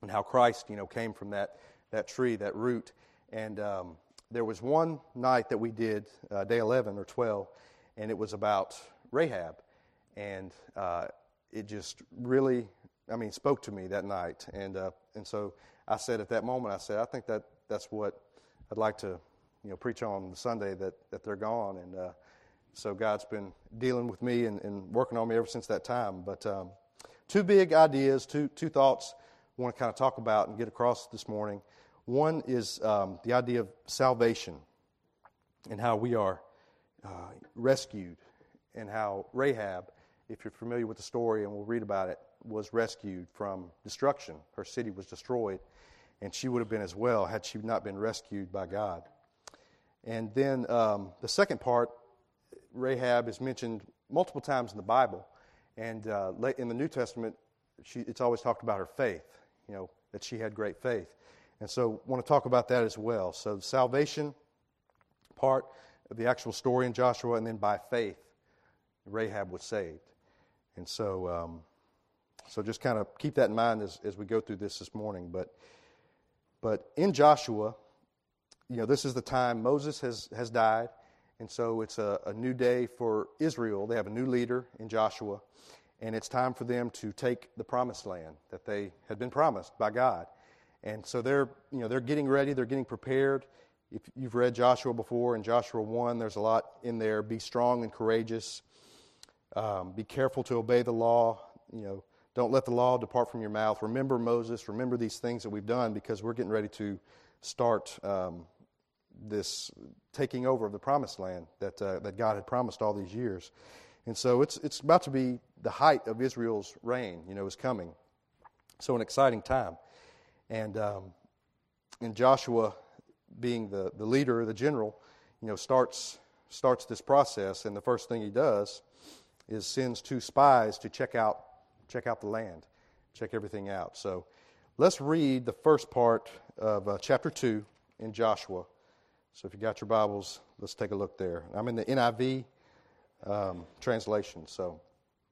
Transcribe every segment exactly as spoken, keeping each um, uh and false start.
and how Christ, you know, came from that that tree, that root. And um, there was one night that we did, uh, day eleven or twelve, and it was about Rahab. And uh, it just really, I mean, spoke to me that night. And uh, and so I said at that moment, I said, I think that that's what I'd like to, you know, preach on the Sunday that, that they're gone. And uh, so God's been dealing with me and, and working on me ever since that time. But um, two big ideas, two two thoughts I want to kind of talk about and get across this morning. One is um, the idea of salvation and how we are uh, rescued, and how Rahab, if you're familiar with the story, and we'll read about it, was rescued from destruction. Her city was destroyed, and she would have been as well had she not been rescued by God. And then um, the second part, Rahab is mentioned multiple times in the Bible, and uh, in the New Testament, she, it's always talked about her faith, you know, that she had great faith. And so I want to talk about that as well. So the salvation part of the actual story in Joshua, and then by faith, Rahab was saved. And so um, so just kind of keep that in mind as, as we go through this this morning. But but in Joshua, you know, this is the time Moses has, has died, and so it's a, a new day for Israel. They have a new leader in Joshua, and it's time for them to take the promised land that they had been promised by God. And so they're, you know, they're getting ready, they're getting prepared. If you've read Joshua before, in Joshua one, there's a lot in there. Be strong and courageous. Um, be careful to obey the law. You know, don't let the law depart from your mouth. Remember Moses. Remember these things that we've done, because we're getting ready to start um, this taking over of the promised land that uh, that God had promised all these years. And so it's it's about to be the height of Israel's reign. You know, is coming. So an exciting time. And um, and Joshua, being the, the leader, the general, you know, starts starts this process, and the first thing he does is sends two spies to check out check out the land, check everything out. So let's read the first part of uh, chapter two in Joshua. So if you got your Bibles, let's take a look there. I'm in the N I V um, translation. So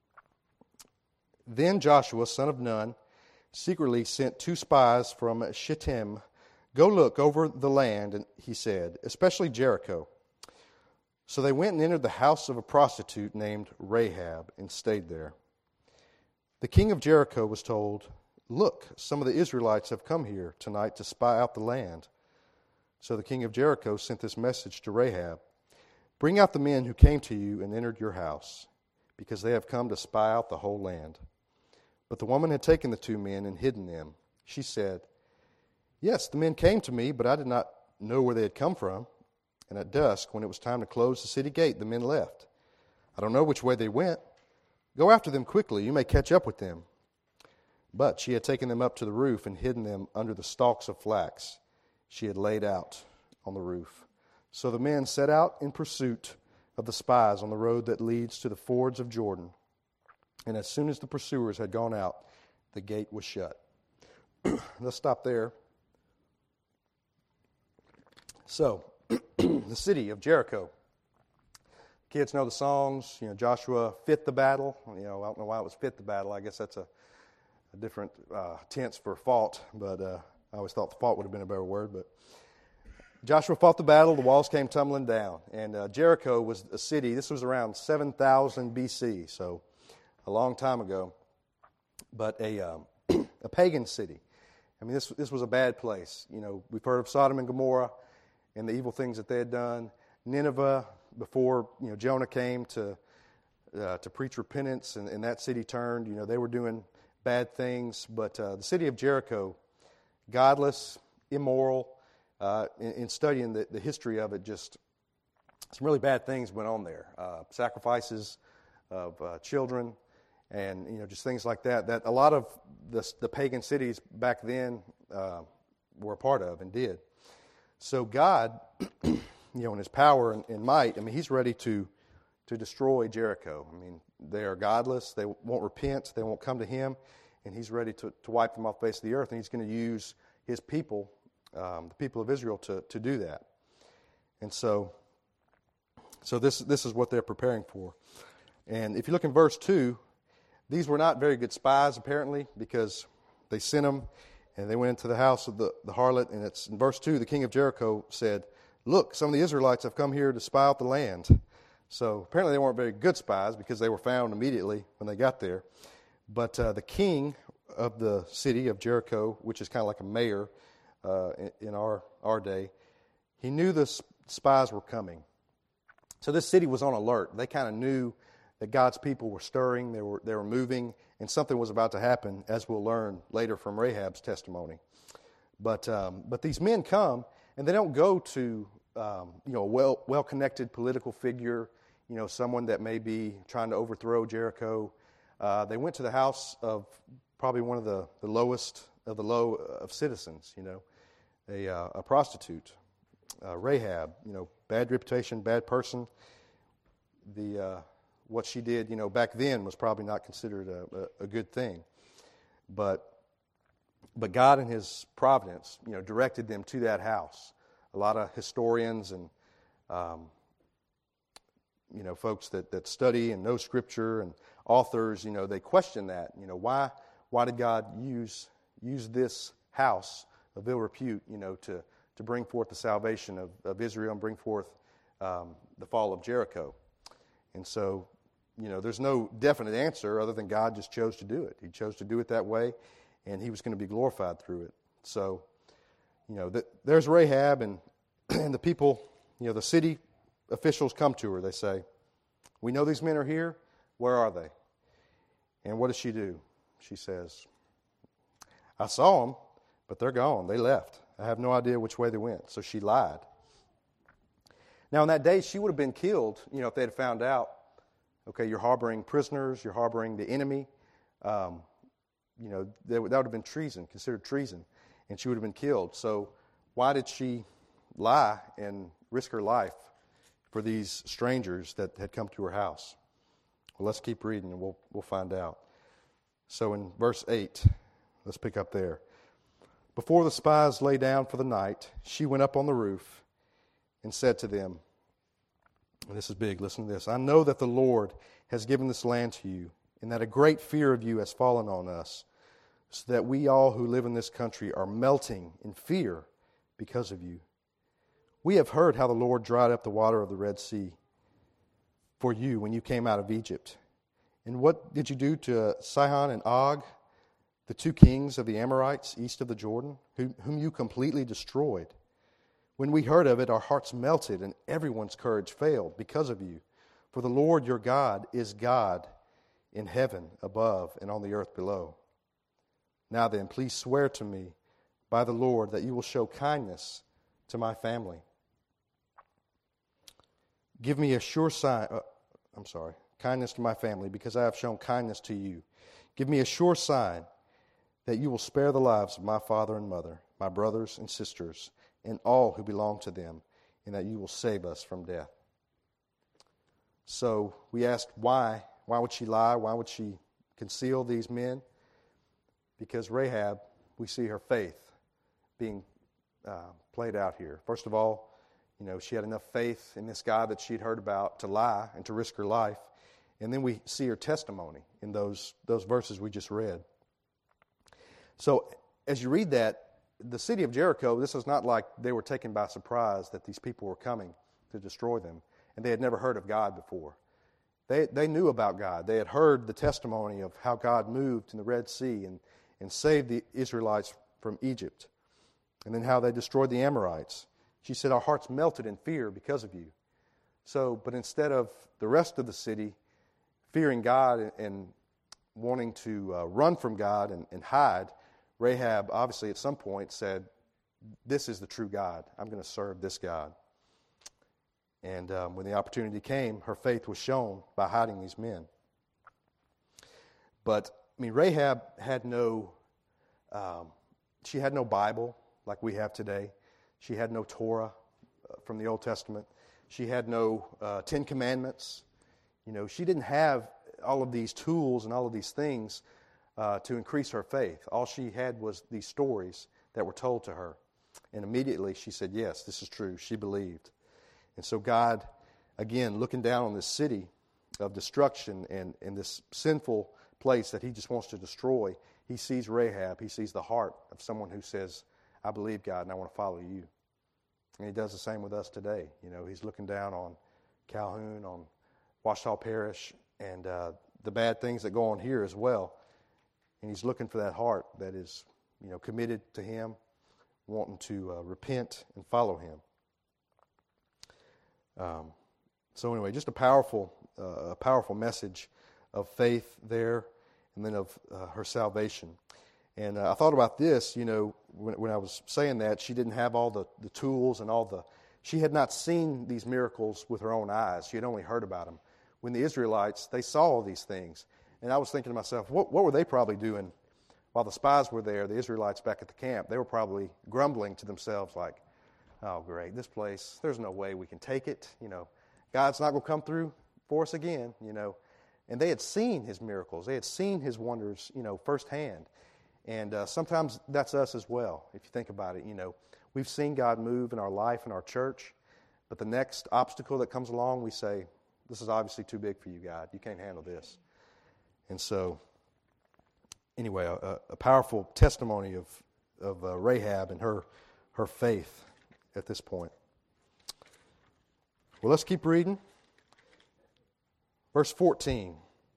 then Joshua, son of Nun, secretly sent two spies from Shittim. Go look over the land, and he said, especially Jericho. So they went and entered the house of a prostitute named Rahab and stayed there. The king of Jericho was told, look, some of the Israelites have come here tonight to spy out the land. So the king of Jericho sent this message to Rahab, bring out the men who came to you and entered your house, because they have come to spy out the whole land. But the woman had taken the two men and hidden them. She said, yes, the men came to me, but I did not know where they had come from. And at dusk, when it was time to close the city gate, the men left. I don't know which way they went. Go after them quickly. You may catch up with them. But she had taken them up to the roof and hidden them under the stalks of flax she had laid out on the roof. So the men set out in pursuit of the spies on the road that leads to the fords of Jordan. And as soon as the pursuers had gone out, the gate was shut. Let's stop there. So, the city of Jericho. Kids know the songs. You know, Joshua fit the battle. You know, I don't know why it was fit the battle. I guess that's a, a different uh, tense for fought, but uh, I always thought fought would have been a better word. But Joshua fought the battle. The walls came tumbling down, and uh, Jericho was a city. This was around seven thousand B C, so a long time ago, but a um, a pagan city. I mean, this this was a bad place. You know, we've heard of Sodom and Gomorrah and the evil things that they had done. Nineveh, before you know Jonah came to uh, to preach repentance, and, and that city turned. You know, they were doing bad things. But uh, the city of Jericho, godless, immoral. Uh, in, in studying the, the history of it, just some really bad things went on there. Uh, sacrifices of uh, children, and you know, just things like that. That a lot of the, the pagan cities back then uh, were a part of and did. So God, you know, in His power and, and might, I mean, He's ready to to destroy Jericho. I mean, they are godless. They won't repent. They won't come to Him, and He's ready to, to wipe them off the face of the earth. And He's going to use His people, um, the people of Israel, to to do that. And so, so this this is what they're preparing for. And if you look in verse two, these were not very good spies, apparently, because they sent them, And they went into the house of the, the harlot, and it's in verse two, the king of Jericho said, "Look, some of the Israelites have come here to spy out the land." So apparently they weren't very good spies because they were found immediately when they got there. But uh, the king of the city of Jericho, which is kind of like a mayor uh, in, in our, our day, he knew the spies were coming. So this city was on alert. They kind of knew that God's people were stirring, they were, they were moving, and something was about to happen, as we'll learn later from Rahab's testimony. But um, but these men come, and they don't go to um, you know a well well connected political figure, you know someone that may be trying to overthrow Jericho. Uh, they went to the house of probably one of the, the lowest of the low of citizens, you know, a uh, a prostitute, uh, Rahab, you know, bad reputation, bad person. The uh, what she did, you know, back then was probably not considered a, a, a good thing, but. But God in His providence, you know, directed them to that house. A lot of historians and, um, you know, folks that, that study and know Scripture and authors, you know, they question that. You know, why why did God use use this house of ill repute, you know, to, to bring forth the salvation of, of Israel and bring forth um, the fall of Jericho? And so, you know, there's no definite answer other than God just chose to do it. He chose to do it that way. And He was going to be glorified through it. So, you know, the, there's Rahab, and, and the people, you know, the city officials come to her. They say, "We know these men are here. Where are they?" And what does she do? She says, "I saw them, but they're gone. They left. I have no idea which way they went." So she lied. Now, in that day, she would have been killed, you know, if they had found out, okay, you're harboring prisoners, you're harboring the enemy. Um, You know, that would have been treason, considered treason, and she would have been killed. So why did she lie and risk her life for these strangers that had come to her house? Well, let's keep reading, and we'll we'll find out. So in verse eight, let's pick up there. "Before the spies lay down for the night, she went up on the roof and said to them," and this is big, listen to this, "I know that the Lord has given this land to you, and that a great fear of you has fallen on us, so that we all who live in this country are melting in fear because of you. We have heard how the Lord dried up the water of the Red Sea for you when you came out of Egypt. And what did you do to Sihon and Og, the two kings of the Amorites east of the Jordan, whom you completely destroyed? When we heard of it, our hearts melted, and everyone's courage failed because of you. For the Lord your God is God in heaven above and on the earth below. Now then, please swear to me by the Lord that you will show kindness to my family. Give me a sure sign, uh, I'm sorry, kindness to my family, because I have shown kindness to you. Give me a sure sign that you will spare the lives of my father and mother, my brothers and sisters, and all who belong to them, and that you will save us from death." So we asked why. Why would she lie? Why would she conceal these men? Because Rahab, we see her faith being uh, played out here. First of all, you know, she had enough faith in this guy that she'd heard about to lie and to risk her life. And then we see her testimony in those, those verses we just read. So as you read that, the city of Jericho, this is not like they were taken by surprise that these people were coming to destroy them, and they had never heard of God before. They they knew about God. They had heard the testimony of how God moved in the Red Sea and, and saved the Israelites from Egypt, and then how they destroyed the Amorites. She said, "Our hearts melted in fear because of you." So, but instead of the rest of the city fearing God and, and wanting to uh, run from God and, and hide, Rahab obviously at some point said, "This is the true God. I'm going to serve this God." And um, when the opportunity came, her faith was shown by hiding these men. But, I mean, Rahab had no, um, she had no Bible like we have today. She had no Torah uh, from the Old Testament. She had no uh, Ten Commandments. You know, she didn't have all of these tools and all of these things uh, to increase her faith. All she had was these stories that were told to her. And immediately she said, yes, this is true. She believed. And so God, again, looking down on this city of destruction and, and this sinful place that He just wants to destroy, he sees Rahab. He sees the heart of someone who says, I believe God and I want to follow you. And he does the same with us today. You know, he's looking down on Calhoun, on Ouachita Parish, and uh, the bad things that go on here as well. And he's looking for that heart that is, you know, committed to him, wanting to uh, repent and follow him. Um, so anyway, just a powerful, uh, a powerful message of faith there, and then of uh, her salvation. And uh, I thought about this, you know, when, when I was saying that, she didn't have all the, the tools and all the, she had not seen these miracles with her own eyes. She had only heard about them. When the Israelites, they saw all these things. And I was thinking to myself, what, what were they probably doing while the spies were there, the Israelites back at the camp? They were probably grumbling to themselves like, oh, great, this place, there's no way we can take it. You know, God's not going to come through for us again, you know. And they had seen his miracles. They had seen his wonders, you know, firsthand. And uh, sometimes that's us as well, if you think about it. You know, we've seen God move in our life, in our church, but the next obstacle that comes along, we say, this is obviously too big for you, God. You can't handle this. And so, anyway, a, a powerful testimony of, of uh, Rahab and her, her faith at this point. Well, let's keep reading. Verse fourteen.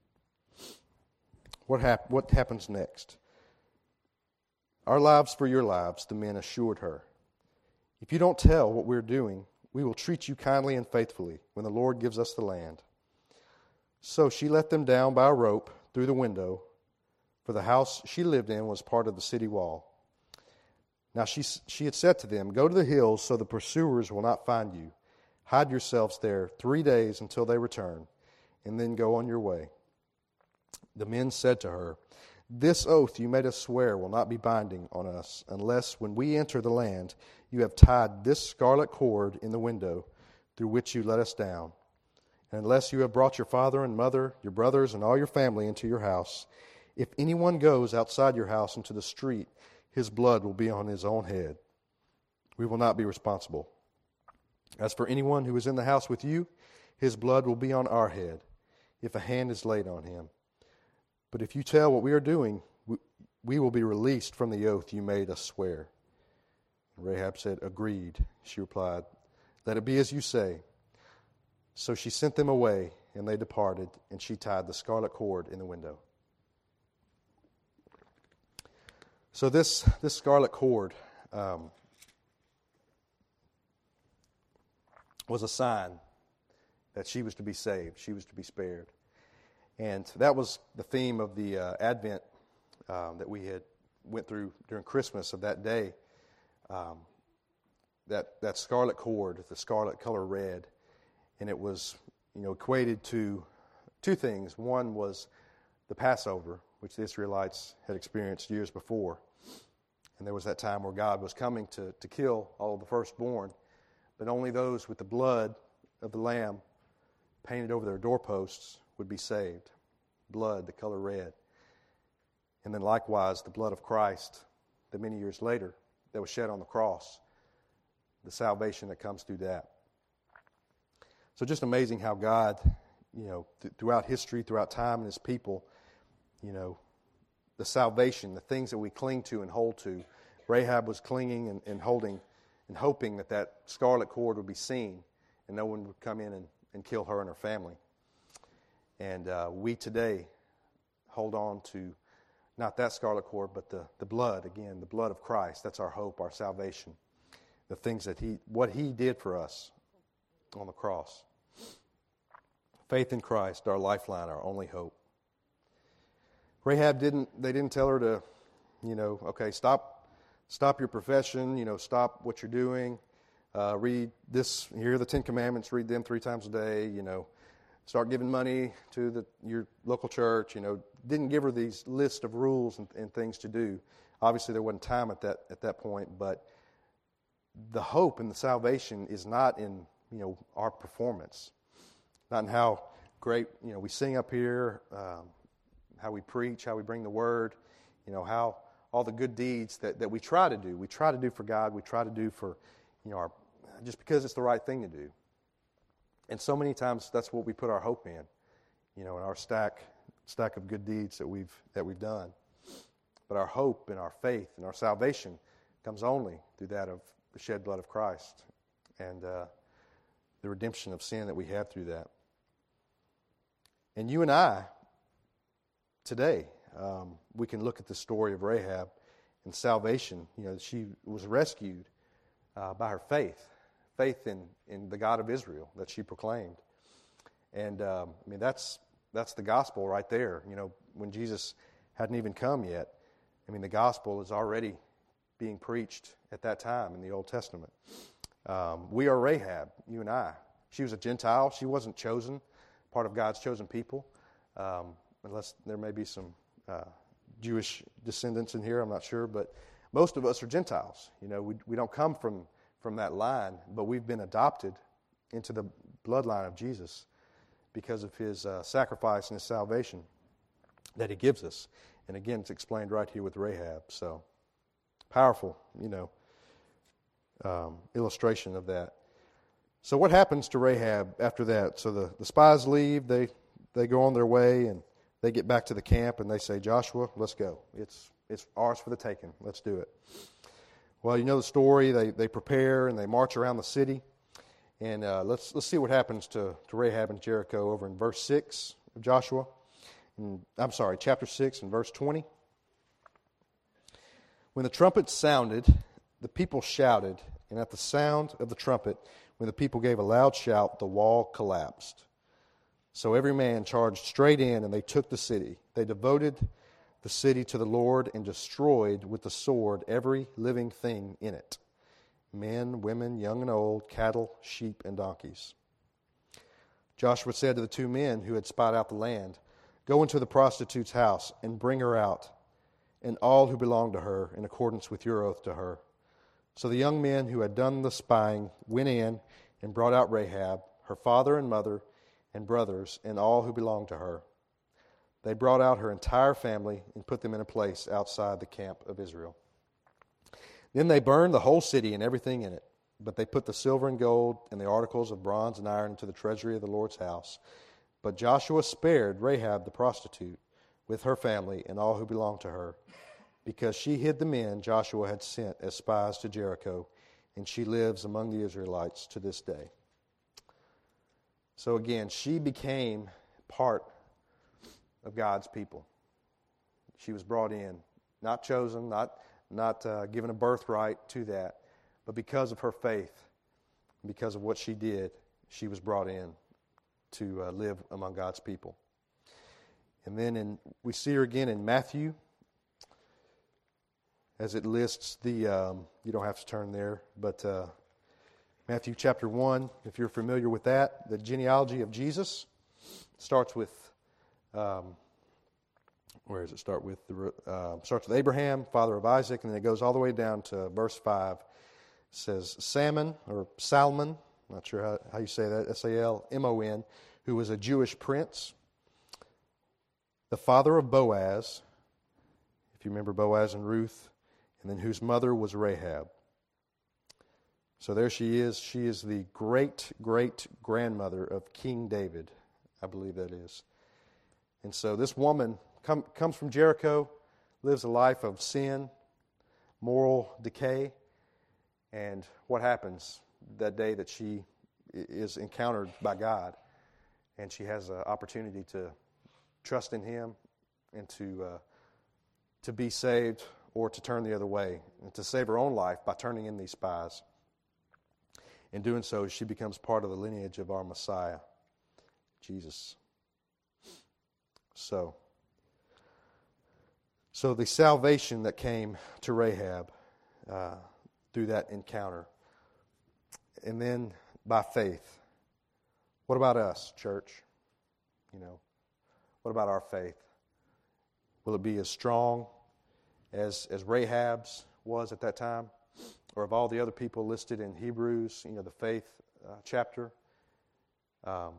What, hap- what happens next? Our lives for your lives, the men assured her. If you don't tell what we're doing, we will treat you kindly and faithfully when the Lord gives us the land. So she let them down by a rope through the window, for the house she lived in was part of the city wall. Now she, she had said to them, go to the hills so the pursuers will not find you. Hide yourselves there three days until they return, and then go on your way. The men said to her, this oath you made us swear will not be binding on us, unless when we enter the land you have tied this scarlet cord in the window through which you let us down. And unless you have brought your father and mother, your brothers, and all your family into your house, if anyone goes outside your house into the street, his blood will be on his own head. We will not be responsible. As for anyone who is in the house with you, his blood will be on our head, if a hand is laid on him. But if you tell what we are doing, we, we will be released from the oath you made us swear. And Rahab said, agreed. She replied, let it be as you say. So she sent them away, and they departed, and she tied the scarlet cord in the window. So this, this scarlet cord um, was a sign that she was to be saved. She was to be spared. And that was the theme of the uh, Advent um, that we had went through during Christmas of that day. Um, that that scarlet cord, the scarlet color red, and it was, you know, equated to two things. One was the Passover, which the Israelites had experienced years before. And there was that time where God was coming to, to kill all of the firstborn, but only those with the blood of the Lamb painted over their doorposts would be saved. Blood, the color red. And then likewise, the blood of Christ, that many years later, that was shed on the cross, the salvation that comes through that. So just amazing how God, you know, th- throughout history, throughout time and his people, you know, the salvation, the things that we cling to and hold to. Rahab was clinging and, and holding and hoping that that scarlet cord would be seen and no one would come in and, and kill her and her family. And uh, we today hold on to not that scarlet cord, but the, the blood, again, the blood of Christ. That's our hope, our salvation. The things that he, what he did for us on the cross. Faith in Christ, our lifeline, our only hope. Rahab didn't, they didn't tell her to, you know, okay, stop, stop your profession, you know, stop what you're doing, uh, read this, here are the Ten Commandments, read them three times a day, you know, start giving money to the, your local church, you know, didn't give her these list of rules and, and things to do. Obviously there wasn't time at that, at that point, but the hope and the salvation is not in, you know, our performance, not in how great, you know, we sing up here, um, how we preach, how we bring the word, you know, how all the good deeds that, that we try to do. We try to do for God. We try to do for, you know, our, just because it's the right thing to do. And so many times that's what we put our hope in, you know, in our stack stack of good deeds that we've that we've done. But our hope and our faith and our salvation comes only through that of the shed blood of Christ and uh, the redemption of sin that we have through that. And you and I, today, um, we can look at the story of Rahab and salvation. You know, she was rescued uh, by her faith, faith in, in the God of Israel that she proclaimed. And, um, I mean, that's that's the gospel right there. You know, when Jesus hadn't even come yet, I mean, the gospel is already being preached at that time in the Old Testament. Um, we are Rahab, you and I. She was a Gentile. She wasn't chosen, part of God's chosen people, um, unless there may be some uh, Jewish descendants in here, I'm not sure. But most of us are Gentiles. You know, we we don't come from, from that line, but we've been adopted into the bloodline of Jesus because of his uh, sacrifice and his salvation that he gives us. And again, it's explained right here with Rahab. So, powerful, you know, um, illustration of that. So what happens to Rahab after that? So the, the spies leave, they they go on their way, and they get back to the camp, and they say, Joshua, let's go. It's it's ours for the taking. Let's do it. Well, you know the story. They they prepare, and they march around the city. And uh, let's let's see what happens to, to Rahab and Jericho over in verse six of Joshua. And, I'm sorry, chapter six and verse twenty. When the trumpet sounded, the people shouted, and at the sound of the trumpet, when the people gave a loud shout, the wall collapsed. So every man charged straight in, and they took the city. They devoted the city to the Lord and destroyed with the sword every living thing in it. Men, women, young and old, cattle, sheep, and donkeys. Joshua said to the two men who had spied out the land, Go into the prostitute's house and bring her out, and all who belong to her, in accordance with your oath to her. So the young men who had done the spying went in and brought out Rahab, her father and mother, and brothers, and all who belonged to her. They brought out her entire family and put them in a place outside the camp of Israel. Then they burned the whole city and everything in it, but they put the silver and gold and the articles of bronze and iron into the treasury of the Lord's house. But Joshua spared Rahab the prostitute with her family and all who belonged to her, because she hid the men Joshua had sent as spies to Jericho, and she lives among the Israelites to this day. So again, she became part of God's people. She was brought in, not chosen, not not uh, given a birthright to that, but because of her faith, because of what she did, she was brought in to uh, live among God's people. And then in, we see her again in Matthew, as it lists the, um, you don't have to turn there, but uh, Matthew chapter one, if you're familiar with that, the genealogy of Jesus starts with, um, where does it start with? The, uh, starts with Abraham, father of Isaac, and then it goes all the way down to verse five. It says, Salmon, or Salmon, not sure how, how you say that, S A L M O N, who was a Jewish prince, the father of Boaz, if you remember Boaz and Ruth, and then whose mother was Rahab. So there she is. She is the great-great-grandmother of King David, I believe that is. And so this woman come, comes from Jericho, lives a life of sin, moral decay, and what happens that day that she is encountered by God, and she has an opportunity to trust in Him and to uh, to be saved or to turn the other way, and to save her own life by turning in these spies. In doing so, she becomes part of the lineage of our Messiah, Jesus. So, so the salvation that came to Rahab uh, through that encounter, and then by faith. What about us, church? You know, what about our faith? Will it be as strong as as Rahab's was at that time, or of all the other people listed in Hebrews, you know, the faith uh, chapter? Um,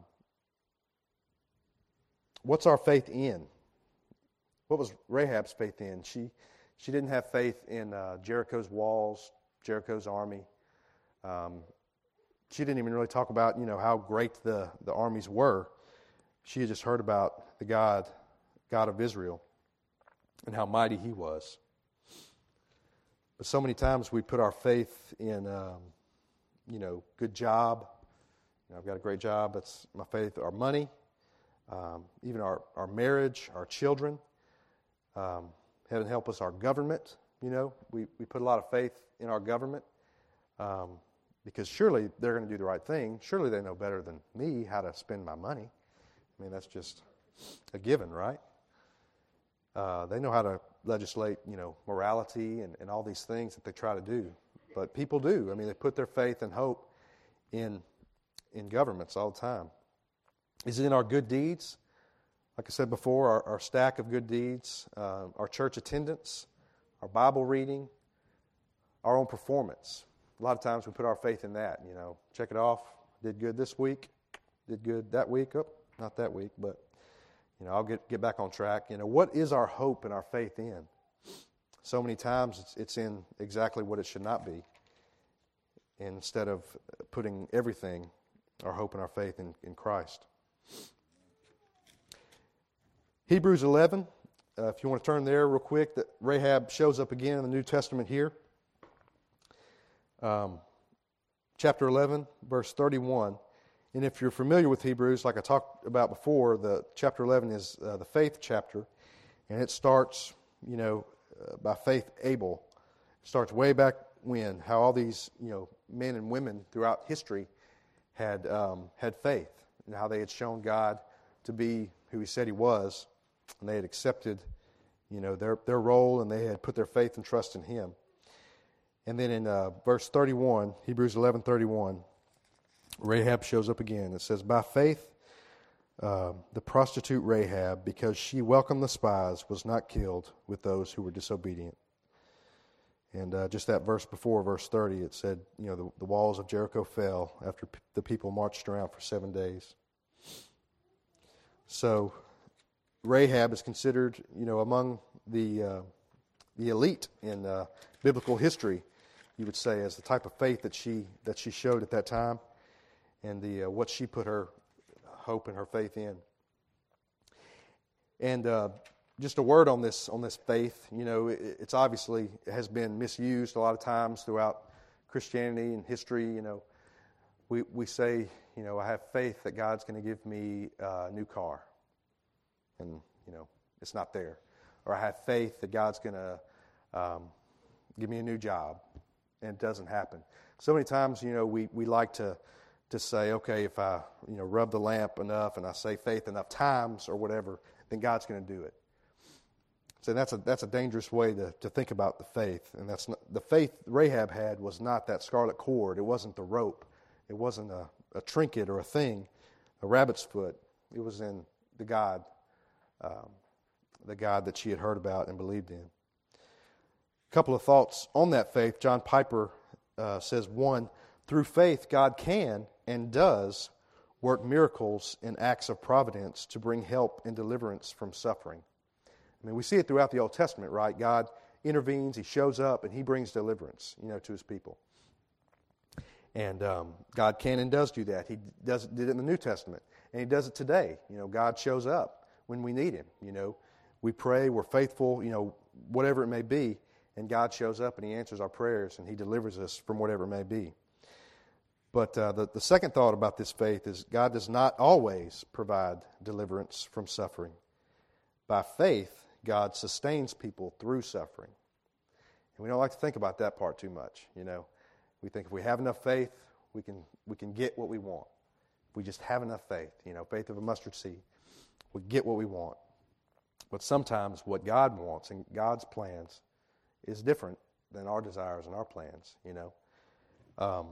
what's our faith in? What was Rahab's faith in? She she didn't have faith in uh, Jericho's walls, Jericho's army. Um, she didn't even really talk about, you know, how great the, the armies were. She had just heard about the God, God of Israel, and how mighty He was. But so many times we put our faith in, um, you know, good job. You know, I've got a great job. That's my faith. Our money, um, even our, our marriage, our children. Um, heaven help us, our government. You know, we, we put a lot of faith in our government um, because surely they're going to do the right thing. Surely they know better than me how to spend my money. I mean, that's just a given, right? Uh, they know how to legislate, you know, morality and, and all these things that they try to do. But people do. I mean, they put their faith and hope in in governments all the time. Is it in our good deeds? Like I said before, our, our stack of good deeds, uh, our church attendance, our Bible reading, our own performance. A lot of times we put our faith in that, you know. Check it off. Did good this week. Did good that week. Oh, not that week, but, you know, I'll get, get back on track. You know, what is our hope and our faith in? So many times it's, it's in exactly what it should not be. Instead of putting everything, our hope and our faith in, in Christ. Hebrews eleven, uh, if you want to turn there real quick, that Rahab shows up again in the New Testament here. Um, chapter eleven, verse thirty-one. And if you're familiar with Hebrews, like I talked about before, the chapter eleven is uh, the faith chapter, and it starts, you know, uh, by faith Abel. It starts way back when, how all these, you know, men and women throughout history had um, had faith, and how they had shown God to be who He said He was, and they had accepted, you know, their their role, and they had put their faith and trust in Him. And then in uh, verse thirty-one, Hebrews eleven thirty-one, Rahab shows up again. It says, "By faith, uh, the prostitute Rahab, because she welcomed the spies, was not killed with those who were disobedient." And uh, just that verse before, verse thirty, it said, you know, the, the walls of Jericho fell after p- the people marched around for seven days. So Rahab is considered, you know, among the uh, the elite in uh, biblical history, you would say, as the type of faith that she that she showed at that time, and the uh, what she put her hope and her faith in. And uh, just a word on this on this faith. You know, it, it's obviously it has been misused a lot of times throughout Christianity and history. You know, we we say, you know, I have faith that God's going to give me a new car, and you know, it's not there. Or I have faith that God's going to um, give me a new job, and it doesn't happen. So many times, you know, we, we like to to say, okay, if I, you know, rub the lamp enough and I say faith enough times or whatever, then God's going to do it. So that's a that's a dangerous way to, to think about the faith. And that's not, the faith Rahab had was not that scarlet cord. It wasn't the rope. It wasn't a, a trinket or a thing, a rabbit's foot. It was in the God, um, the God that she had heard about and believed in. A couple of thoughts on that faith. John Piper uh, says, one, through faith, God can and does work miracles and acts of providence to bring help and deliverance from suffering. I mean, we see it throughout the Old Testament, right? God intervenes, He shows up, and He brings deliverance, you know, to His people. And um, God can and does do that. He does did it in the New Testament, and He does it today. You know, God shows up when we need Him. You know, we pray, we're faithful, you know, whatever it may be, and God shows up and He answers our prayers and He delivers us from whatever it may be. But uh, the, the second thought about this faith is God does not always provide deliverance from suffering. By faith, God sustains people through suffering. And we don't like to think about that part too much, you know. We think if we have enough faith, we can we can get what we want. If we just have enough faith, you know, faith of a mustard seed, we get what we want. But sometimes what God wants and God's plans is different than our desires and our plans, you know. Um,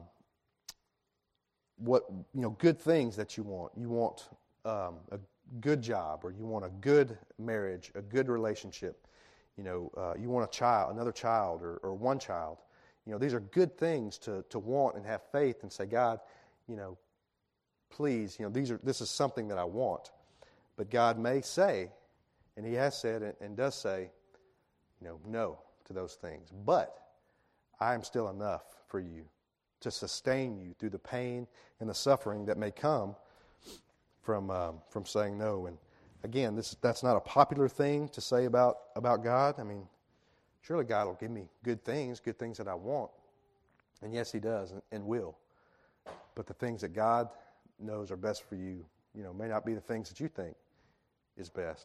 what, you know, good things that you want. You want um, a good job, or you want a good marriage, a good relationship. You know, uh, you want a child, another child, or, or one child. You know, these are good things to, to want and have faith and say, God, you know, please, you know, these are this is something that I want. But God may say, and He has said and, and does say, you know, no to those things. But I am still enough for you to sustain you through the pain and the suffering that may come from um, from saying no. And again, this that's not a popular thing to say about, about God. I mean, surely God will give me good things, good things that I want. And yes, He does and, and will. But the things that God knows are best for you, you know, may not be the things that you think is best.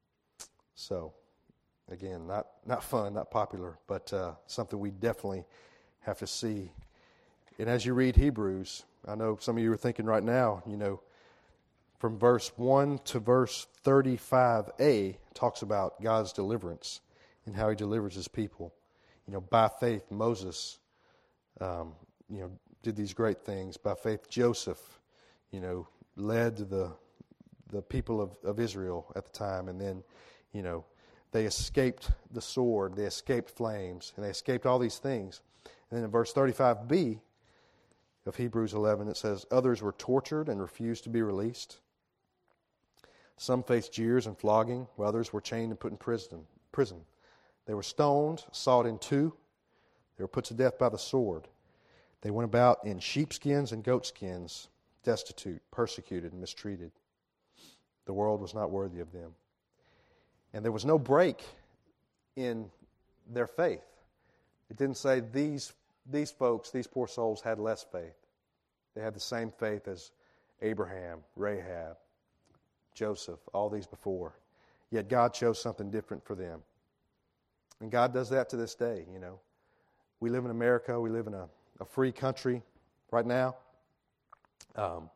So, again, not, not fun, not popular, but uh, something we definitely have to see. And as you read Hebrews, I know some of you are thinking right now, you know, from verse one to verse thirty-five a talks about God's deliverance and how He delivers His people. You know, by faith, Moses, um, you know, did these great things. By faith, Joseph, you know, led the the people of, of Israel at the time. And then, you know, they escaped the sword, they escaped flames, and they escaped all these things. And then in verse thirty-five b of Hebrews eleven, it says, others were tortured and refused to be released. Some faced jeers and flogging, while others were chained and put in prison. prison. They were stoned, sawed in two. They were put to death by the sword. They went about in sheepskins and goatskins, destitute, persecuted, and mistreated. The world was not worthy of them. And there was no break in their faith. It didn't say these, these folks, these poor souls, had less faith. They had the same faith as Abraham, Rahab, Joseph, all these before. Yet God chose something different for them. And God does that to this day, you know. We live in America. We live in a, a free country right now. Um,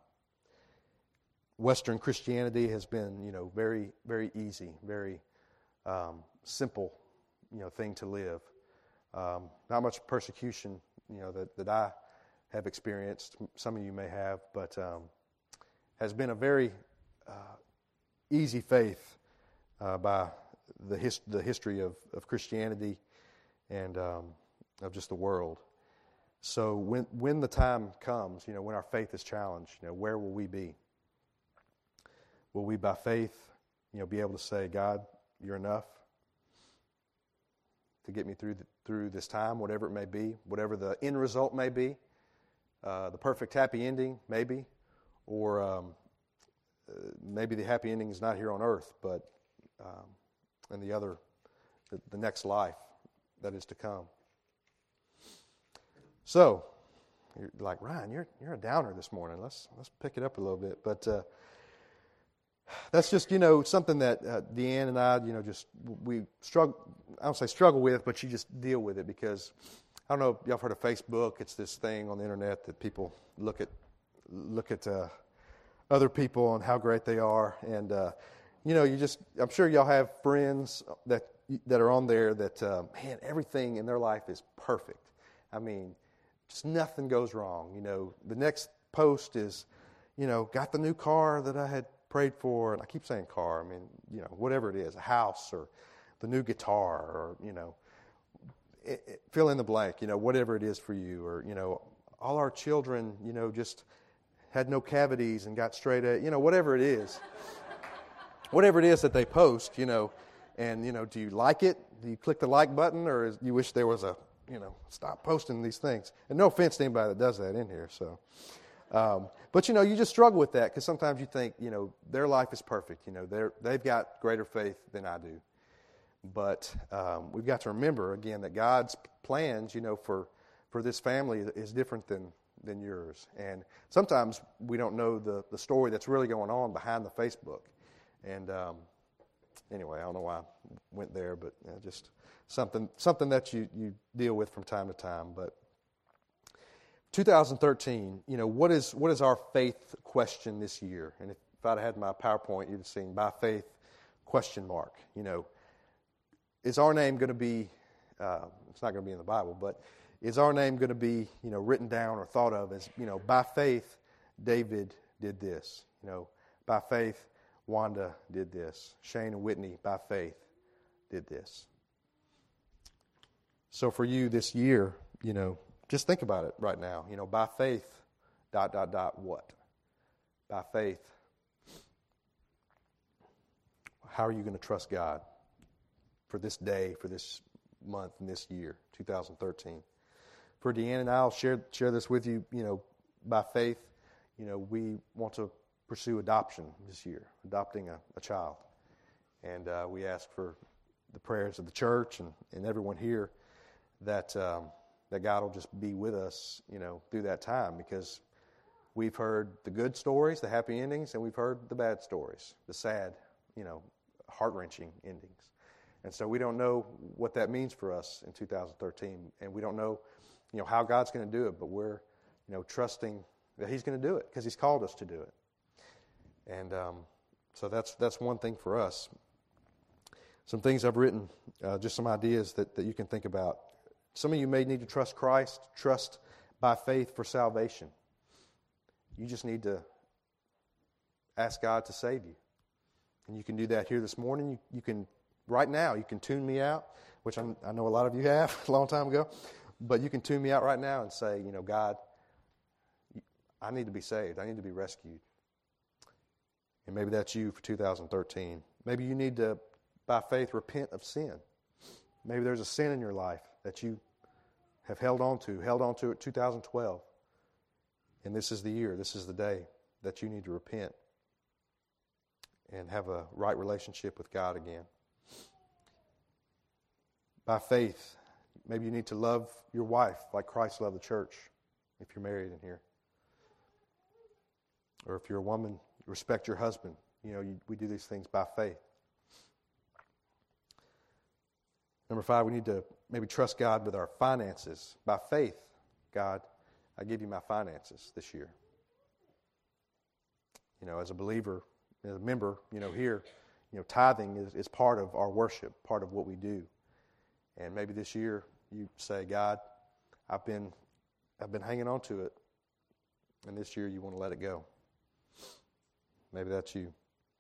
Western Christianity has been, you know, very, very easy, very um, simple, you know, thing to live. Um, not much persecution, you know, that, that I have experienced. Some of you may have, but um, has been a very uh, easy faith uh, by the his, the history of, of Christianity and um, of just the world. So when when the time comes, you know, when our faith is challenged, you know, where will we be? Will we, by faith, you know, be able to say, God, you're enough to get me through the, through this time, whatever it may be, whatever the end result may be, uh, the perfect happy ending, maybe, or um, uh, maybe the happy ending is not here on earth, but um, in the other, the, the next life that is to come. So, you're like, Ryan, you're you're a downer this morning. Let's let's pick it up a little bit, but. Uh, That's just, you know, something that uh, Deanne and I, you know, just we struggle, I don't say struggle with, but you just deal with it because, I don't know if y'all have heard of Facebook. It's this thing on the internet that people look at look at uh, other people and how great they are. And, uh, you know, you just, I'm sure y'all have friends that that are on there that, uh, man, everything in their life is perfect. I mean, just nothing goes wrong. You know, the next post is, you know, got the new car that I had prayed for, and I keep saying car, I mean, you know, whatever it is, a house or the new guitar or, you know, it, it, fill in the blank, you know, whatever it is for you. Or, you know, all our children, you know, just had no cavities and got straight A, you know, whatever it is. Whatever it is that they post, you know, and, you know, do you like it? Do you click the like button, or is, you wish there was a, you know, stop posting these things? And no offense to anybody that does that in here, so... Um, but, you know, you just struggle with that because sometimes you think, you know, their life is perfect. You know, they're, they've got greater faith than I do. But um, we've got to remember, again, that God's plans, you know, for, for this family is different than, than yours. And sometimes we don't know the, the story that's really going on behind the Facebook. And um, anyway, I don't know why I went there, but you know, just something something that you, you deal with from time to time. But two thousand thirteen, you know, what is what is our faith question this year? And if, if I'd had my PowerPoint, you'd have seen by faith question mark. You know, is our name going to be, uh, it's not going to be in the Bible, but is our name going to be, you know, written down or thought of as, you know, by faith, David did this. You know, by faith, Wanda did this. Shane and Whitney, by faith, did this. So for you this year, you know, just think about it right now. You know, by faith, dot, dot, dot, what? By faith, how are you going to trust God for this day, for this month, and this year, two thousand thirteen? For Deanne and I, I'll share, share this with you, you know, by faith, you know, we want to pursue adoption this year, adopting a, a child. And uh, we ask for the prayers of the church and, and everyone here that um, that God will just be with us, you know, through that time, because we've heard the good stories, the happy endings, and we've heard the bad stories, the sad, you know, heart-wrenching endings. And so we don't know what that means for us in two thousand thirteen, and we don't know, you know, how God's going to do it, but we're, you know, trusting that He's going to do it because He's called us to do it. And um, so that's that's one thing for us. Some things I've written, uh, just some ideas that, that you can think about. Some of you may need to trust Christ, trust by faith for salvation. You just need to ask God to save you. And you can do that here this morning. You, you can, right now, you can tune me out, which I'm, I know a lot of you have a long time ago. But you can tune me out right now and say, you know, God, I need to be saved. I need to be rescued. And maybe that's you for two thousand thirteen. Maybe you need to, by faith, repent of sin. Maybe there's a sin in your life that you have held on to, held on to it two thousand twelve. And this is the year, this is the day that you need to repent and have a right relationship with God again. By faith, maybe you need to love your wife like Christ loved the church, if you're married in here. Or if you're a woman, respect your husband. You know, you, we do these things by faith. Number five, we need to maybe trust God with our finances. By faith, God, I give you my finances this year. You know, as a believer, as a member, you know, here, you know, tithing is, is part of our worship, part of what we do. And maybe this year you say, God, I've been I've been hanging on to it, and this year you want to let it go. Maybe that's you.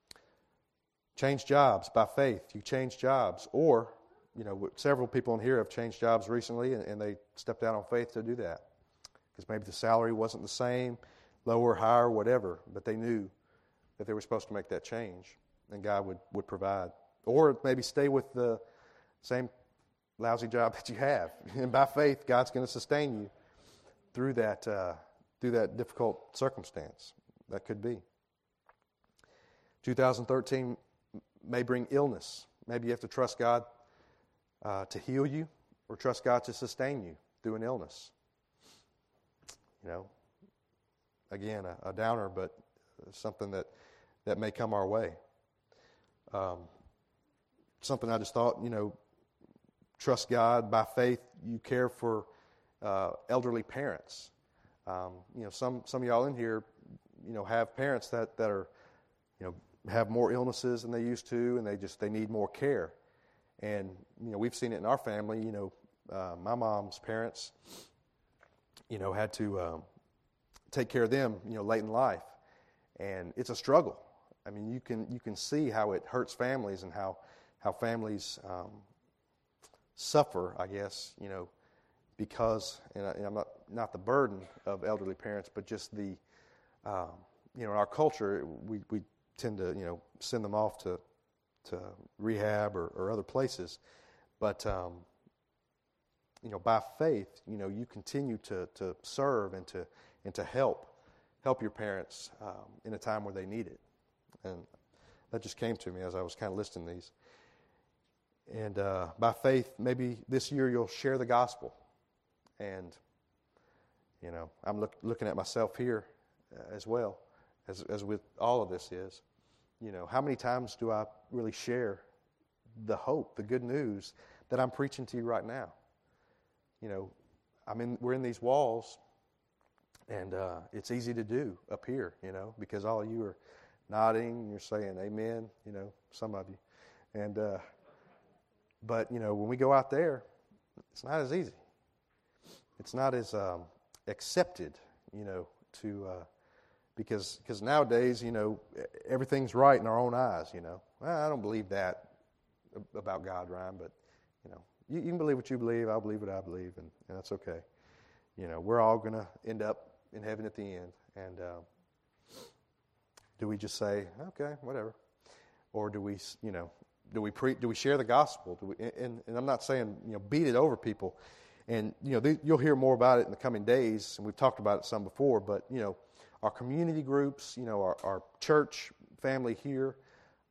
Change jobs by faith. You change jobs. Or, you know, several people in here have changed jobs recently, and, and they stepped out on faith to do that. Because maybe the salary wasn't the same, lower, higher, whatever, but they knew that they were supposed to make that change, and God would, would provide. Or maybe stay with the same lousy job that you have. And by faith, God's going to sustain you through that uh, through that difficult circumstance. That could be. two thousand thirteen may bring illness. Maybe you have to trust God uh, to heal you, or trust God to sustain you through an illness. You know, again, a, a downer, but something that, that may come our way. Um, something I just thought, you know, trust God by faith. You care for uh, elderly parents. Um, you know, some some of y'all in here, you know, have parents that, that are, you know, have more illnesses than they used to, and they just they need more care. And you know, we've seen it in our family. You know, uh, my mom's parents, you know, had to um, take care of them, you know, late in life, and it's a struggle. I mean, you can you can see how it hurts families and how how families um, suffer, I guess, you know, because, and, I, and I'm not not the burden of elderly parents, but just the, um, you know, in our culture, we we tend to, you know, send them off to to rehab or, or other places, but um, you know, by faith, you know, you continue to to serve and to and to help help your parents um, in a time where they need it. And that just came to me as I was kind of listing these. And uh, by faith, maybe this year you'll share the gospel. And, you know, I'm look, looking at myself here uh, as well, as as with all of this is, you know, how many times do I really share the hope, the good news that I'm preaching to you right now? You know, I mean, we're in these walls, and uh, it's easy to do up here, you know, because all of you are nodding and you're saying amen, you know, some of you. And, uh, but, you know, when we go out there, it's not as easy. It's not as um, accepted, you know, to, uh, because because nowadays, you know, everything's right in our own eyes, you know. Well, I don't believe that about God, Ryan, but, you know, you, you can believe what you believe, I'll believe what I believe, and, and that's okay. You know, we're all going to end up in heaven at the end, and uh, do we just say, okay, whatever, or do we, you know, do we pre- do we share the gospel? Do we, and, and I'm not saying, you know, beat it over people, and you know, they, you'll hear more about it in the coming days, and we've talked about it some before, but you know, our community groups, you know, our, our church family here,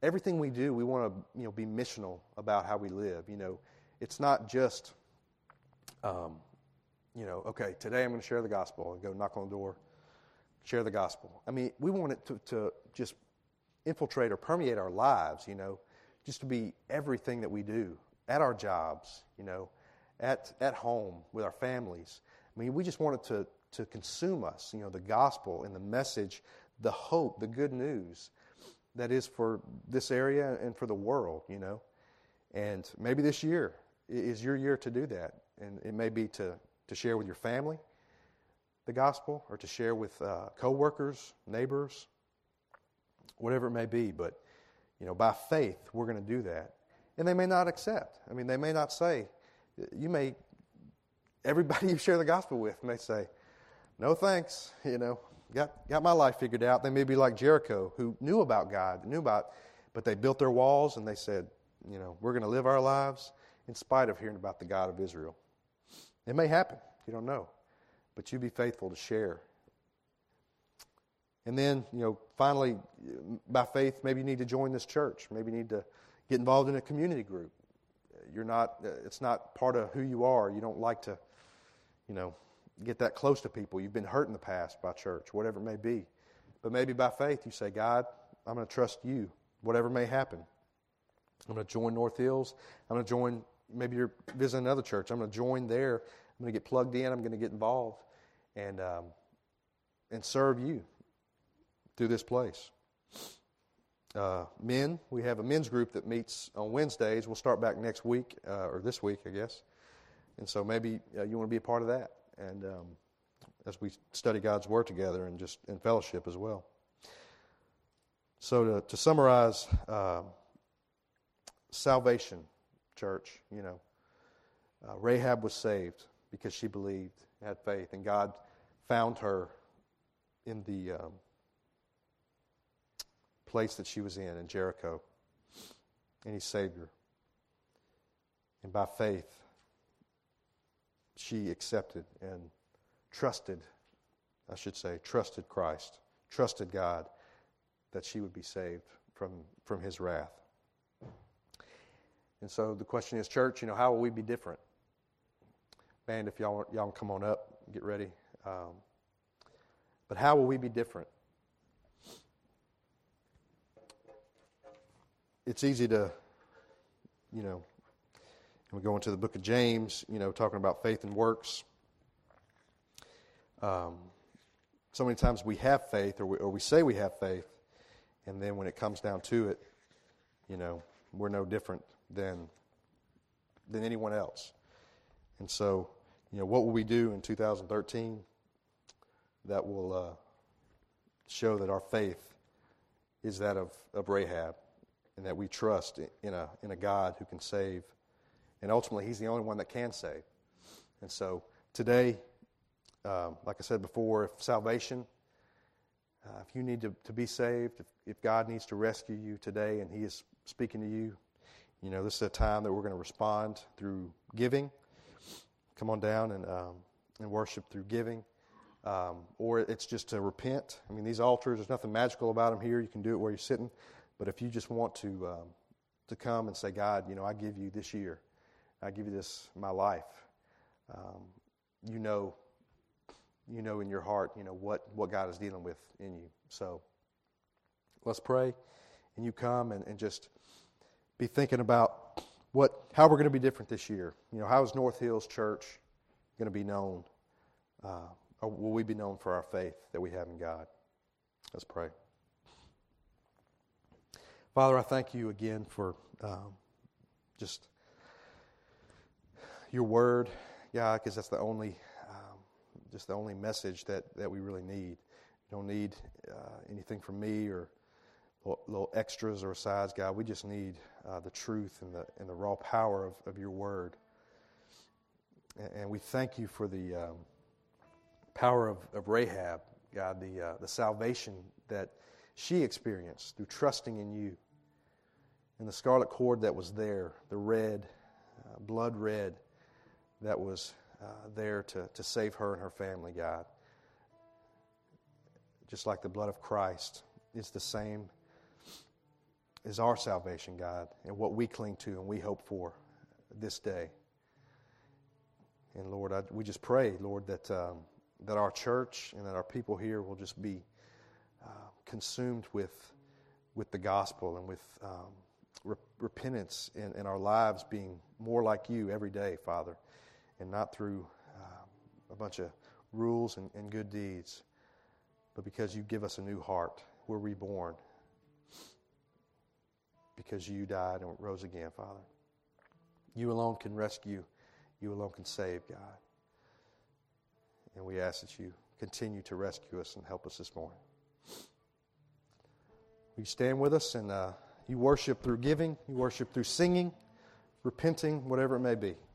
everything we do, we want to, you know, be missional about how we live. You know, it's not just, um, you know, okay, today I'm going to share the gospel and go knock on the door, share the gospel. I mean, we want it to, to just infiltrate or permeate our lives, you know, just to be everything that we do at our jobs, you know, at at home with our families. I mean, we just want it to, to consume us, you know, the gospel and the message, the hope, the good news that is for this area and for the world, you know. And maybe this year is your year to do that. And it may be to, to share with your family the gospel, or to share with uh, coworkers, neighbors, whatever it may be. But, you know, by faith, we're going to do that. And they may not accept. I mean, they may not say, you may, everybody you share the gospel with may say, no thanks, you know, got got my life figured out. They may be like Jericho, who knew about God, knew about, but they built their walls and they said, you know, we're going to live our lives in spite of hearing about the God of Israel. It may happen. You don't know. But you be faithful to share. And then, you know, finally, by faith, maybe you need to join this church. Maybe you need to get involved in a community group. You're not, it's not part of who you are. You don't like to, you know, get that close to people. You've been hurt in the past by church, whatever it may be. But maybe by faith you say, God, I'm going to trust you, whatever may happen. I'm going to join North Hills. I'm going to join, maybe you're visiting another church. I'm going to join there. I'm going to get plugged in. I'm going to get involved and um, and serve you through this place. Uh, men, we have a men's group that meets on Wednesdays. We'll start back next week, uh, or this week, I guess. And so maybe uh, you want to be a part of that. And um, as we study God's Word together and just in fellowship as well. So to, to summarize, uh, salvation, church, you know, uh, Rahab was saved because she believed, had faith, and God found her in the um, place that she was in, in Jericho, and He saved her. And by faith, she accepted and trusted, I should say, trusted Christ, trusted God, that she would be saved from, from His wrath. And so the question is, church, you know, how will we be different? Band, if y'all y'all come on up, get ready. Um, but how will we be different? It's easy to, you know, and we go into the book of James, you know, talking about faith and works. Um, so many times we have faith, or we, or we say we have faith, and then when it comes down to it, you know, we're no different than than anyone else. And so, you know, what will we do in two thousand thirteen that will uh, show that our faith is that of, of Rahab, and that we trust in a in a God who can save. And ultimately, He's the only one that can save. And so today, um, like I said before, if salvation, uh, if you need to, to be saved, if, if God needs to rescue you today and He is speaking to you, you know, this is a time that we're going to respond through giving. Come on down and um, and worship through giving. Um, or it's just to repent. I mean, these altars, there's nothing magical about them here. You can do it where you're sitting. But if you just want to um, to come and say, God, you know, I give you this year. I give you this, my life. Um, you know, you know in your heart, you know, what, what God is dealing with in you. So let's pray. And you come and, and just be thinking about what how we're going to be different this year. You know, how is North Hills Church going to be known? Uh, or will we be known for our faith that we have in God? Let's pray. Father, I thank you again for um, just your word, God, because that's the only, um, just the only message that, that we really need. You don't need uh, anything from me or little, little extras or asides, God. We just need uh, the truth and the and the raw power of, of your word. And, and we thank you for the um, power of, of Rahab, God, the uh, the salvation that she experienced through trusting in you. And the scarlet cord that was there, the red, uh, blood red, that was uh, there to, to save her and her family, God. Just like the blood of Christ is the same is our salvation, God, and what we cling to and we hope for this day. And Lord, I, we just pray, Lord, that um, that our church and that our people here will just be uh, consumed with with the gospel and with um, re- repentance in, in our lives being more like you every day, Father, and not through uh, a bunch of rules and, and good deeds, but because you give us a new heart. We're reborn because you died and rose again, Father. You alone can rescue. You alone can save, God. And we ask that you continue to rescue us and help us this morning. Will you stand with us and uh, you worship through giving, you worship through singing, repenting, whatever it may be.